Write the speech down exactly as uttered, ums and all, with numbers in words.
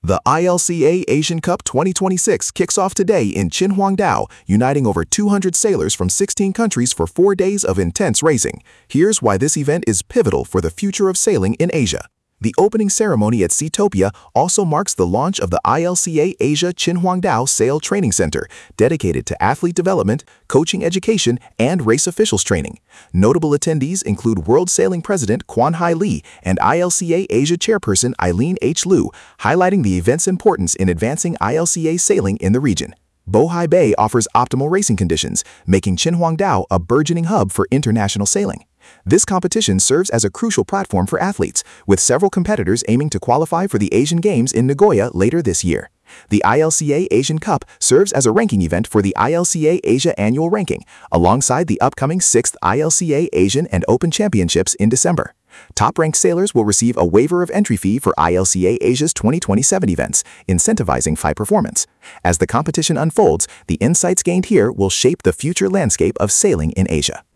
The I L C A Asian Cup twenty twenty-six kicks off today in Qinhuangdao, uniting over two hundred sailors from sixteen countries for four days of intense racing. Here's why this event is pivotal for the future of sailing in Asia. The opening ceremony at Seatopia also marks the launch of the I L C A Asia Qinhuangdao Sail Training Center, dedicated to athlete development, coaching education, and race officials training. Notable attendees include World Sailing President Quan Hai Lee and I L C A Asia Chairperson Eileen H. Liu, highlighting the event's importance in advancing I L C A sailing in the region. Bohai Bay offers optimal racing conditions, making Qinhuangdao a burgeoning hub for international sailing. This competition serves as a crucial platform for athletes, with several competitors aiming to qualify for the Asian Games in Nagoya later this year. The I L C A Asian Cup serves as a ranking event for the I L C A Asia Annual Ranking, alongside the upcoming sixth I L C A Asian and Open Championships in December. Top-ranked sailors will receive a waiver of entry fee for I L C A Asia's twenty twenty-seven events, incentivizing high performance. As the competition unfolds, the insights gained here will shape the future landscape of sailing in Asia.